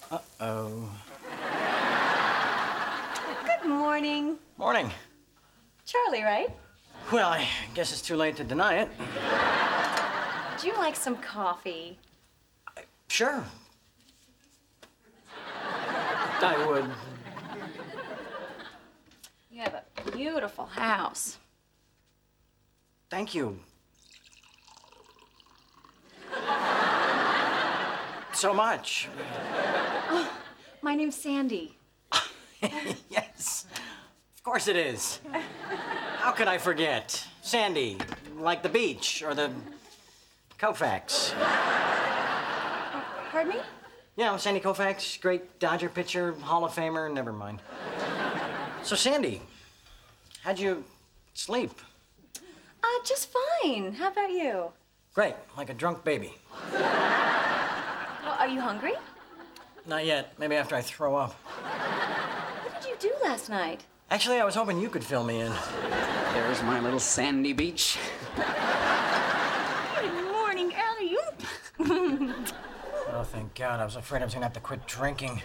Uh-oh. Good morning. Morning. Charlie, right? Well, I guess it's too late to deny it. Would you like some coffee? Sure. I would. You have a beautiful house. Thank you. So much. Oh, my name's Sandy. Yes. Of course it is. How could I forget? Sandy, like the beach or the Koufax. Pardon me? Yeah, Sandy Koufax, great Dodger pitcher, Hall of Famer, never mind. So, Sandy, how'd you sleep? Just fine. How about you? Great, like a drunk baby. Well, are you hungry? Not yet. Maybe after I throw up. What did you do last night? Actually, I was hoping you could fill me in. There's my little sandy beach. Good morning, alley-oop. Oh, thank God. I was afraid I was going to have to quit drinking.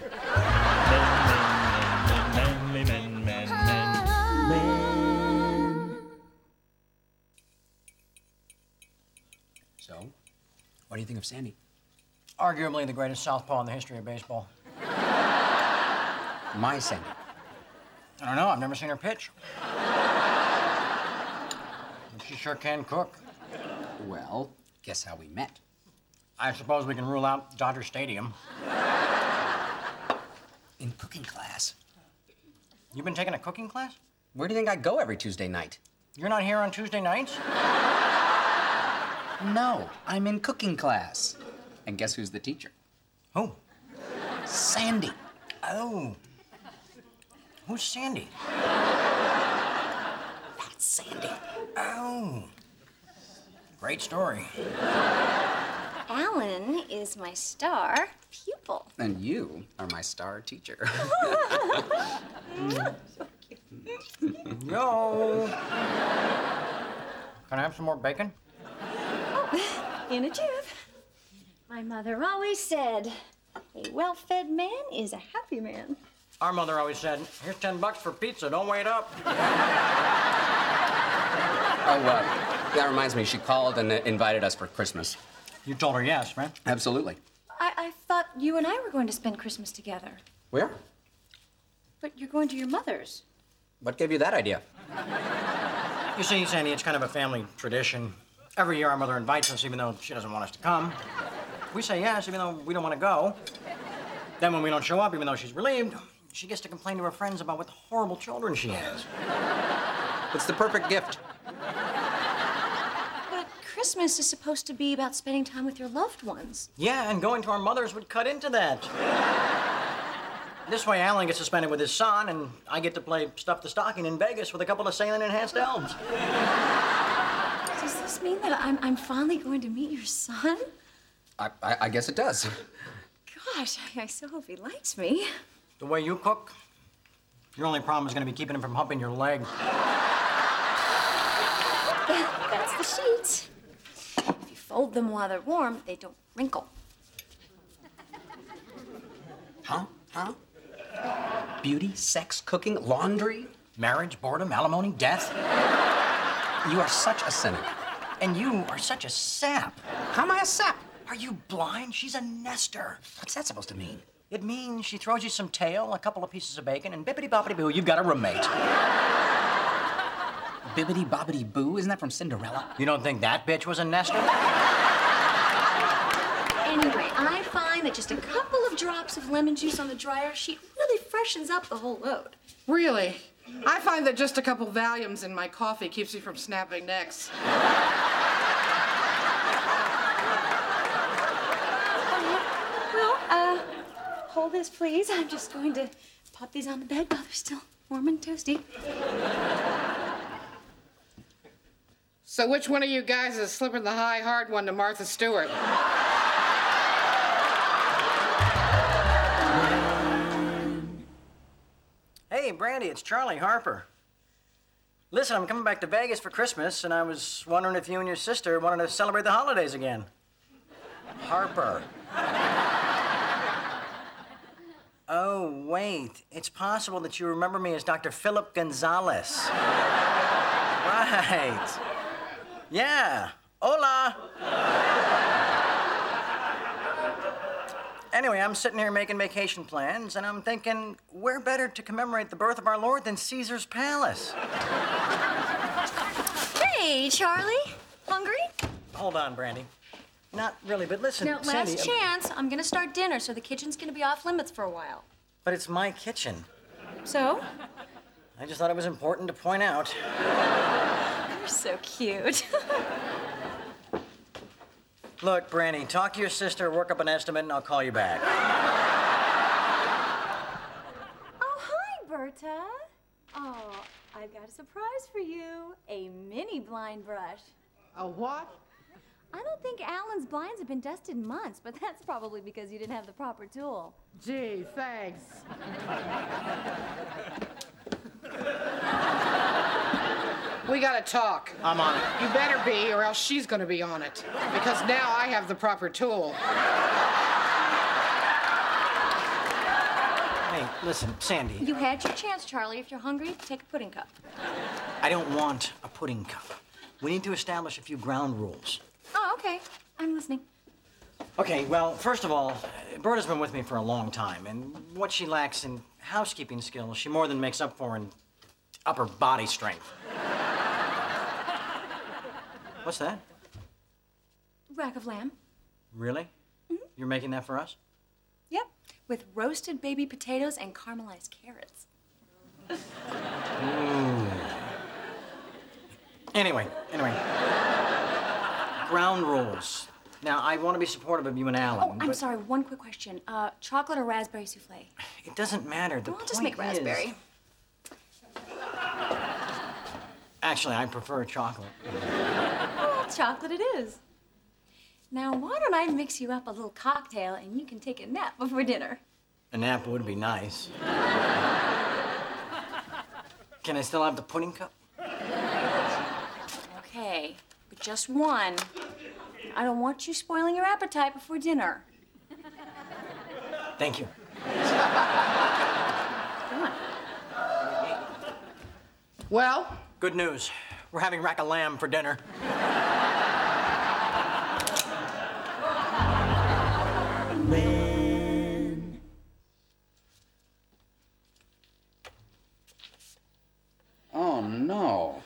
So, what do you think of Sandy? Arguably the greatest southpaw in the history of baseball. My Sandy. I don't know. I've never seen her pitch. She sure can cook. Well, guess how we met. I suppose we can rule out Dodger Stadium. In cooking class. You've been taking a cooking class? Where do you think I go every Tuesday night? You're not here on Tuesday nights? No, I'm in cooking class. And guess who's the teacher? Who? Sandy. Oh. Who's Sandy? That's Sandy. Oh. Great story. Alan is my star pupil. And you are my star teacher. Yo. Can I have some more bacon? In a jiff. My mother always said, a well-fed man is a happy man. Our mother always said, here's $10 for pizza, don't wait up. Oh, that reminds me, she called and invited us for Christmas. You told her yes, right? Absolutely. I thought you and I were going to spend Christmas together. Where? But you're going to your mother's. What gave you that idea? You see, Sandy, it's kind of a family tradition. Every year our mother invites us, even though she doesn't want us to come. We say yes, even though we don't want to go. Then when we don't show up, even though she's relieved, she gets to complain to her friends about what horrible children she has. It's the perfect gift. But Christmas is supposed to be about spending time with your loved ones. Yeah, and going to our mother's would cut into that. This way, Alan gets to spend it with his son, and I get to play Stuff the Stocking in Vegas with a couple of saline-enhanced elves. Does this mean that I'm finally going to meet your son? I guess it does. Gosh, I so hope he likes me. The way you cook, your only problem is going to be keeping him from humping your leg. That's the sheets. If you fold them while they're warm, they don't wrinkle. Huh? Beauty, sex, cooking, laundry? Marriage, boredom, alimony, death. You are such a cynic. And you are such a sap. How am I a sap? Are you blind? She's a nester. What's that supposed to mean? It means she throws you some tail, a couple of pieces of bacon, and bippity-boppity-boo, you've got a roommate. Bibbidi bobbidi boo? Isn't that from Cinderella? You don't think that bitch was a nester? Anyway, I find that just a couple of drops of lemon juice on the dryer sheet really freshens up the whole load. Really? I find that just a couple Valiums in my coffee keeps me from snapping necks. Hold this, please. I'm just going to pop these on the bed while they're still warm and toasty. So which one of you guys is slipping the high hard one to Martha Stewart? Hey, Brandy, it's Charlie Harper. Listen, I'm coming back to Vegas for Christmas, and I was wondering if you and your sister wanted to celebrate the holidays again. Harper. wait. It's possible that you remember me as Dr. Philip Gonzalez. Right. Yeah. Hola. Anyway, I'm sitting here making vacation plans, and I'm thinking, where better to commemorate the birth of our Lord than Caesar's Palace? Hey, Charlie. Hungry? Hold on, Brandy. Not really, but listen, No, Sandy. last chance. I'm gonna start dinner, so the kitchen's gonna be off limits for a while. But it's my kitchen. So? I just thought it was important to point out. You're so cute. Look, Brandy, talk to your sister, work up an estimate, and I'll call you back. Oh, hi, Berta. Oh, I've got a surprise for you. A mini blind brush. A what? I don't think Alan's blinds have been dusted in months, but that's probably because you didn't have the proper tool. Gee, thanks. We gotta talk. I'm on it. You better be, or else she's gonna be on it. Because now I have the proper tool. Hey, listen, Sandy. You had your chance, Charlie. If you're hungry, take a pudding cup. I don't want a pudding cup. We need to establish a few ground rules. Oh, okay. I'm listening. Okay, well, first of all, Berta's been with me for a long time, and what she lacks in housekeeping skills, she more than makes up for in upper body strength. What's that? Rack of lamb. Really? Mm-hmm. You're making that for us? Yep. With roasted baby potatoes and caramelized carrots. Anyway. Ground rules. Now, I want to be supportive of you and Alan. Oh, I'm sorry. One quick question. Chocolate or raspberry souffle? It doesn't matter. The Well, I'll point just make is- raspberry. Actually, I prefer chocolate. Well, chocolate it is. Now, why don't I mix you up a little cocktail and you can take a nap before dinner? A nap would be nice. Can I still have the pudding cup? Okay, but just one. I don't want you spoiling your appetite before dinner. Thank you. Well, Good news. We're having rack of lamb for dinner. Oh, no.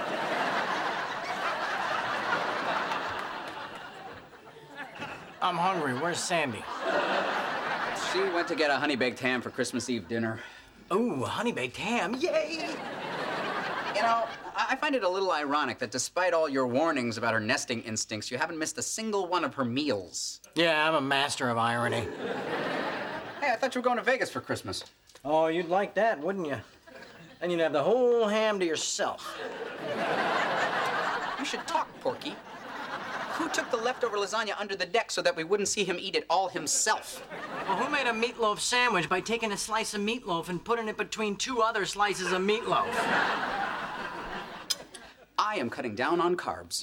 I'm hungry. Where's Sandy? She went to get a honey-baked ham for Christmas Eve dinner. Ooh, honey-baked ham. Yay! You know, I find it a little ironic that despite all your warnings about her nesting instincts, you haven't missed a single one of her meals. Yeah, I'm a master of irony. Hey, I thought you were going to Vegas for Christmas. Oh, you'd like that, wouldn't you? Then you'd have the whole ham to yourself. You should talk, Porky. Who took the leftover lasagna under the deck so that we wouldn't see him eat it all himself? Well, who made a meatloaf sandwich by taking a slice of meatloaf and putting it between two other slices of meatloaf? I am cutting down on carbs.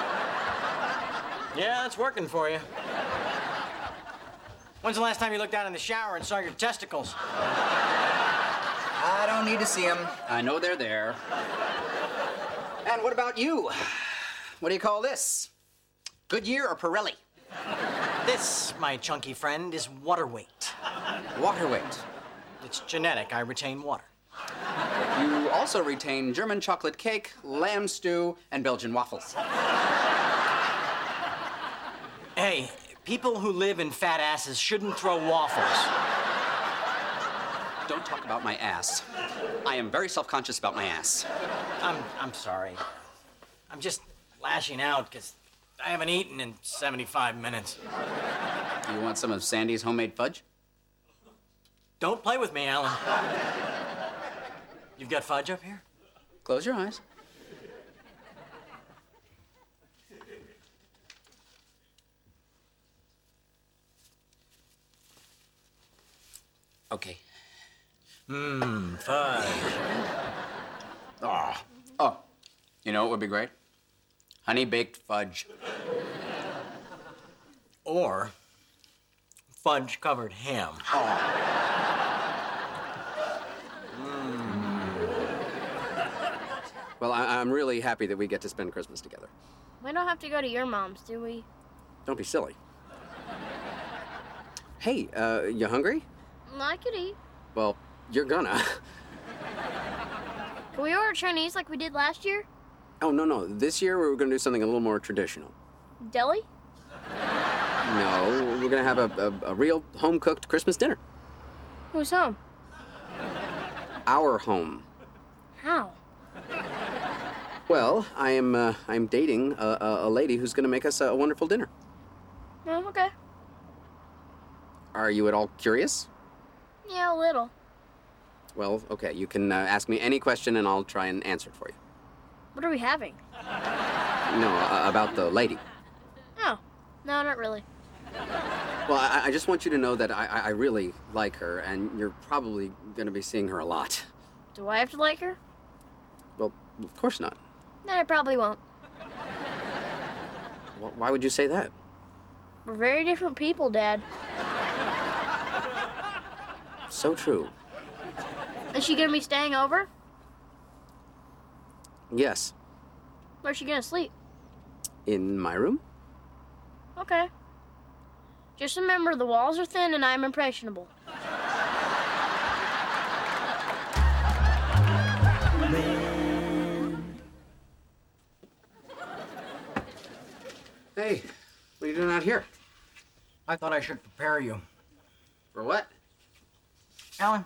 Yeah, that's working for you. When's the last time you looked down in the shower and saw your testicles? I don't need to see them. I know they're there. And what about you? What do you call this? Goodyear or Pirelli? This, my chunky friend, is water weight. Water weight. It's genetic. I retain water. You also retain German chocolate cake, lamb stew, and Belgian waffles. Hey, people who live in fat asses shouldn't throw waffles. Don't talk about my ass. I am very self-conscious about my ass. I'm sorry. I'm just lashing out because I haven't eaten in 75 minutes. You want some of Sandy's homemade fudge? Don't play with me, Alan. You've got fudge up here? Close your eyes. Okay. Fudge. Oh, you know what would be great? Honey-baked fudge. Or fudge-covered ham. I'm really happy that we get to spend Christmas together. We don't have to go to your mom's, do we? Don't be silly. Hey, you hungry? I could eat. Well, you're gonna. Can we order Chinese like we did last year? Oh, no. This year we're gonna do something a little more traditional. Deli? No, we're gonna have a real home-cooked Christmas dinner. Who's home? Our home. How? Well, I'm dating a lady who's gonna make us a wonderful dinner. Oh, okay. Are you at all curious? Yeah, a little. Well, okay, you can ask me any question and I'll try and answer it for you. What are we having? No, about the lady. Oh, no, not really. Well, I just want you to know that I really like her, and you're probably gonna be seeing her a lot. Do I have to like her? Well, of course not. Then I probably won't. Why would you say that? We're very different people, Dad. So true. Is she gonna be staying over? Yes. Where's she gonna sleep? In my room? Okay. Just remember, the walls are thin and I'm impressionable. Hey, what are you doing out here? I thought I should prepare you. For what? Alan,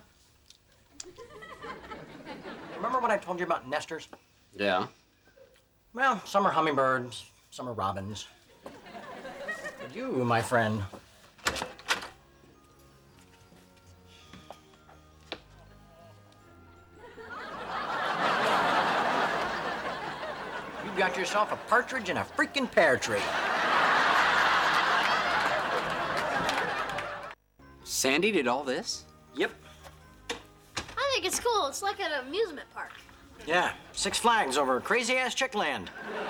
remember what I told you about nesters? Yeah. Well, some are hummingbirds, some are robins. But you, my friend, you got yourself a partridge in a freaking pear tree. Sandy did all this? Yep. I think it's cool. It's like an amusement park. Yeah, Six Flags over crazy-ass Chickland.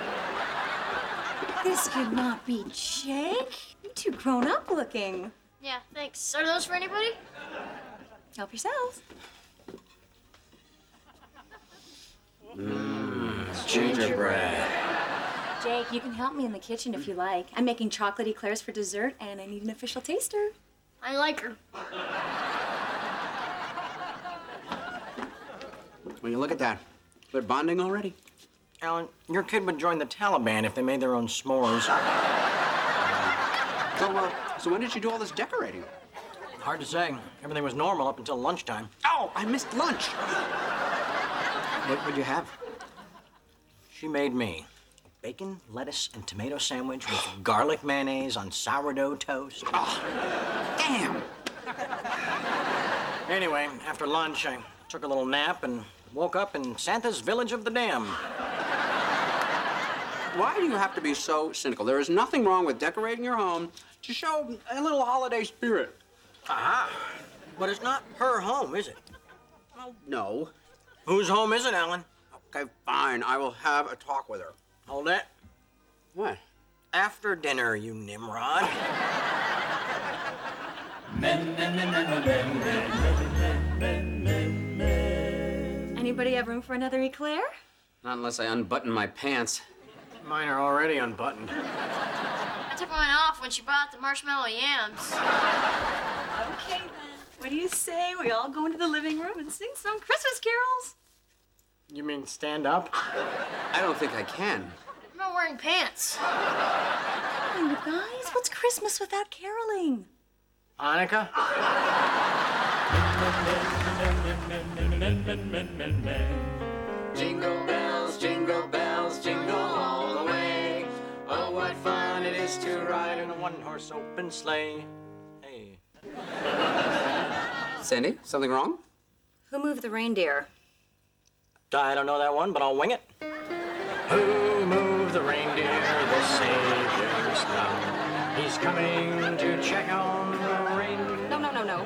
This could not be Jake. You're too grown up looking. Yeah, thanks. Are those for anybody? Help yourself. Gingerbread. Jake, you can help me in the kitchen if you like. I'm making chocolate eclairs for dessert, and I need an official taster. I like her. Well, you look at that. They're bonding already. Alan, your kid would join the Taliban if they made their own s'mores. So when did you do all this decorating? Hard to say. Everything was normal up until lunchtime. Oh, I missed lunch. What would you have? She made me a bacon, lettuce, and tomato sandwich with garlic mayonnaise on sourdough toast. Oh, damn. Anyway, after lunch, I took a little nap and woke up in Santa's Village of the Dam. Why do you have to be so cynical? There is nothing wrong with decorating your home to show a little holiday spirit. Aha. But it's not her home, is it? Oh, no. Whose home is it, Alan? Okay, fine. I will have a talk with her. Hold it. What? After dinner, you Nimrod. Anybody have room for another eclair? Not unless I unbutton my pants. Mine are already unbuttoned. I took mine off when she bought the marshmallow yams. Okay, then. What do you say we all go into the living room and sing some Christmas carols? You mean stand up? I don't think I can. I'm not wearing pants. Come on, you guys. What's Christmas without caroling? Hanukkah? Jingle bells, jingle all the way. Oh, what fun it is to ride in a one-horse open sleigh. Hey. Sandy, something wrong? Who moved the reindeer? I don't know that one, but I'll wing it. Who moved the reindeer this Savior snow? He's coming to check on the reindeer. No.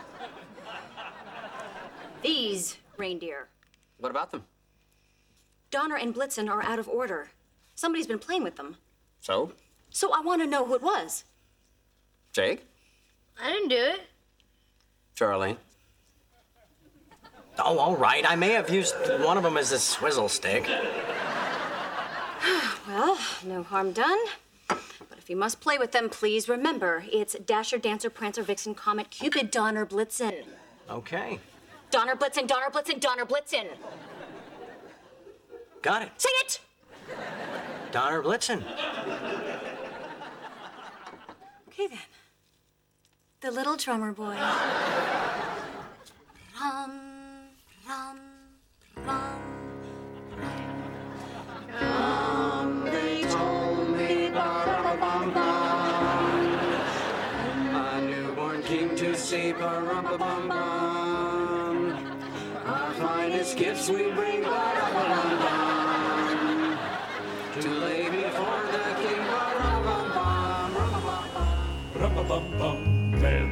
These reindeer. What about them? Donner and Blitzen are out of order. Somebody's been playing with them. So? So I want to know who it was. Jake? I didn't do it. Charlie? Oh, all right. I may have used one of them as a swizzle stick. Well, no harm done. But if you must play with them, please remember it's Dasher, Dancer, Prancer, Vixen, Comet, Cupid, Donner, Blitzen. Okay. Donner, Blitzen, Donner, Blitzen, Donner, Blitzen. Got it. Sing it! Donner Blitzen. Okay, then. The Little Drummer Boy. Rum, rum, rum. They told me a newborn king to see ba-rum-ba-bum-bum. Our finest gifts we bring ba-rum-ba-bum-bum. To lay before the king ba-rum-bum-bum, rum-ba-bum-bum. Rum-a-bum-bum-bum.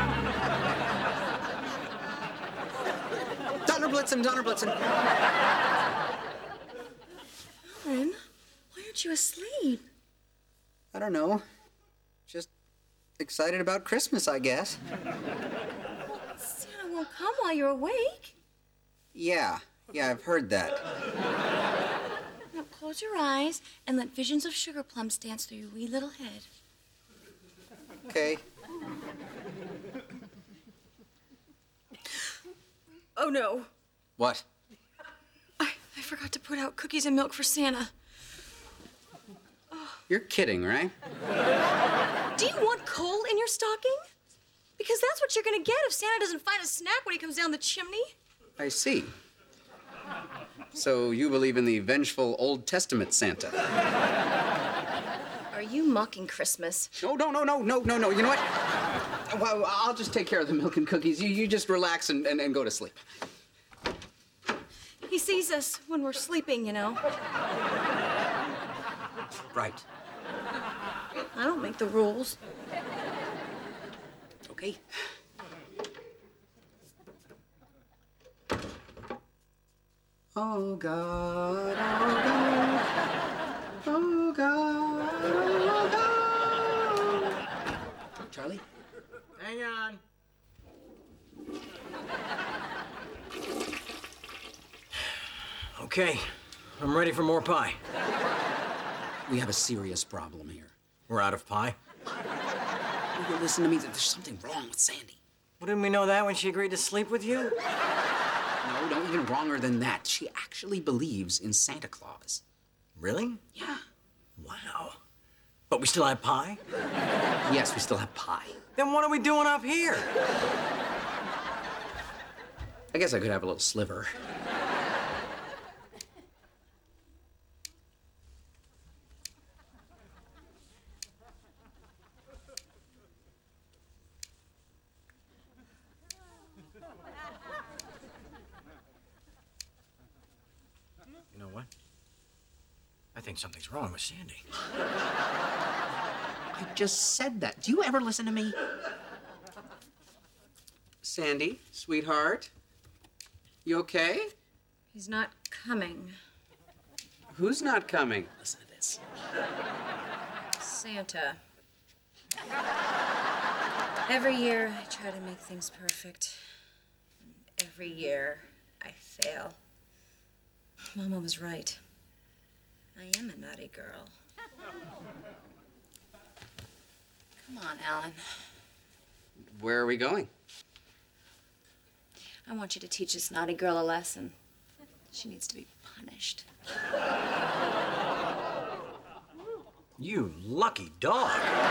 Donner Blitzen, Donner Blitzen. Alan, why aren't you asleep? I don't know. Just excited about Christmas, I guess. Santa won't come while you're awake. Yeah, I've heard that. Now close your eyes and let visions of sugar plums dance through your wee little head. Okay. Oh no, What? I forgot to put out cookies and milk for Santa. You're kidding, right? Do you want coal in your stocking? Because that's what you're gonna get if Santa doesn't find a snack when he comes down the chimney. I see. So you believe in the vengeful Old Testament Santa? Are you mocking Christmas? No. You know what? Well, I'll just take care of the milk and cookies. You just relax and go to sleep. He sees us when we're sleeping, you know. Right. I don't make the rules. Okay. Oh, God, oh, God, oh, God. Charlie? Hang on. Okay, I'm ready for more pie. We have a serious problem here. We're out of pie. Will you listen to me? There's something wrong with Sandy. Well, didn't we know that when she agreed to sleep with you? No, even wronger than that. She actually believes in Santa Claus. Really? Yeah. Wow. But we still have pie? Yes, we still have pie. Then what are we doing up here? I guess I could have a little sliver. You know what? I think something's wrong with Sandy. I just said that. Do you ever listen to me? Sandy, sweetheart, you okay? He's not coming. Who's not coming? Listen to this. Santa. Every year I try to make things perfect. Every year I fail. Mama was right. I am a naughty girl. Come on, Alan. Where are we going? I want you to teach this naughty girl a lesson. She needs to be punished. You lucky dog.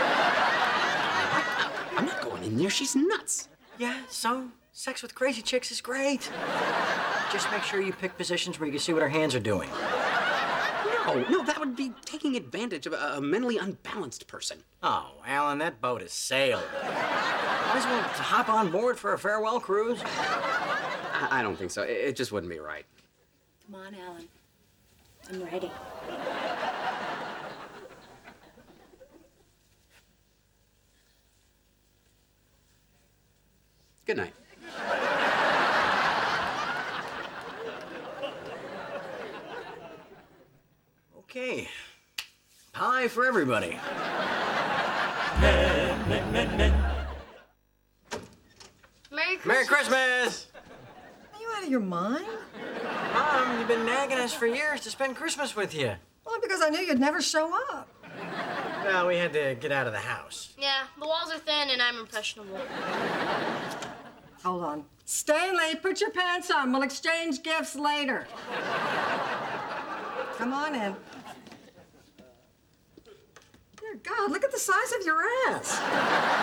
I'm not going in there. She's nuts. Yeah, so sex with crazy chicks is great. Just make sure you pick positions where you can see what her hands are doing. No, that would be taking advantage of a mentally unbalanced person. Oh, Alan, that boat has sailed. Might as well hop on board for a farewell cruise. I don't think so. It just wouldn't be right. Come on, Alan. I'm ready. Good night. Okay. Pie for everybody. Merry Christmas. Merry Christmas! Are you out of your mind? Mom, you've been nagging us for years to spend Christmas with you. Well, Only because I knew you'd never show up. Well, we had to get out of the house. Yeah, the walls are thin and I'm impressionable. Hold on. Stanley, put your pants on. We'll exchange gifts later. Come on in. Dear God, look at the size of your ass.